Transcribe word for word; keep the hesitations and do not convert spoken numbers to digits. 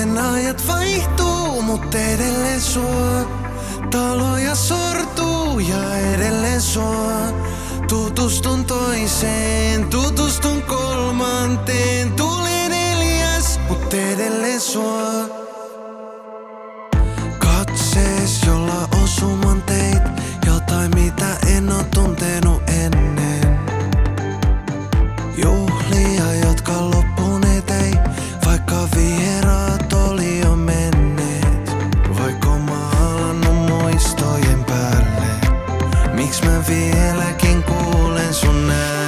Miten ajat vaihtuu, mut edelleen sua. Taloja sortuu ja edelleen sua. Tutustun toiseen, tutustun kolmanteen. Tuli neljäs, mut edelleen sua. Katsees, jolla osuman teit jotain, mitä en oo tuntenut ennen. Juhlia, jotka loppuneet ei, vaikka vieraat oli jo menneet. Voiko mä alannut muistojen päälle? Miks mä vieläkin kuulen sun äänen?